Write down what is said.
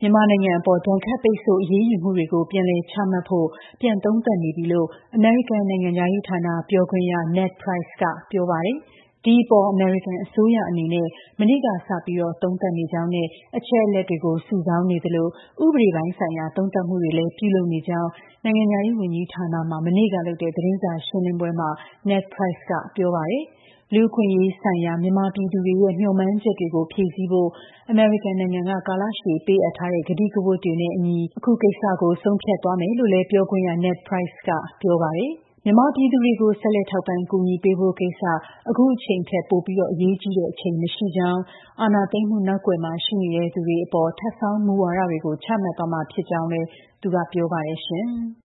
မြန်မာနိုင်ငံအပေါ်ဒဏ်ခတ်ပိတ်ဆို့အရေးယူမှုတွေကို ပြန်လည်ချမှတ်ဖို့ ပြန်သုံးသပ်နေပြီလို့ အမေရိကန်နိုင်ငံခြားရေးဌာနပြောခွင့်ရ Ned Price ကပြောပါတယ်။ ဒီအပေါ် အမေရိကန်အစိုးရအနေနဲ့ မနေ့ကစပြီး သုံးသပ်နေကြောင်းနဲ့ အချက်အလက်တွေကို စုဆောင်းနေသလို ဥပဒေပိုင်းဆိုင်ရာသုံးသပ်မှုတွေလည်း ပြုလုပ်နေကြောင်း နိုင်ငံခြားရေးဝန်ကြီးဌာနမှာ မနေ့ကလုပ်တဲ့သတင်းစာရှင်းလင်းပွဲမှာ Ned Price ကပြောပါတယ်။ လူ့အခွင့်အရေးဆိုင်ရာ မြန်မာပြည်သူတွေရဲ့ မျှော်မှန်းချက်တွေကို ဖြည့်ဆည်းဖို့ အမေရိကန်နိုင်ငံက ကာလရှည်ပေးအပ်ထားတဲ့ ကတိကဝတ်တွေနဲ့အညီ အခုကိစ္စကို ဆုံးဖြတ်သွားမယ်လို့လည်း ပြောခွင့်ရ Ned Price ကပြောပါတယ်။ မြန်မာပြည်သူတွေကို ဆက်လက်ထောက်ပံ့ကူညီပေးဖို့ကိစ္စ အခုအချိန်ထက် ပိုပြီးအရေးကြီးတဲ့အချိန်မရှိကြောင်း၊ အာဏာသိမ်းမှုနောက်ကွယ်မှာရှိနေသူတွေအပေါ် ထပ်ဆောင်းမူဝါဒတွေကို ချမှတ်သွားမှာဖြစ်ကြောင်းလည်း သူကပြောပါတယ်ရှင်။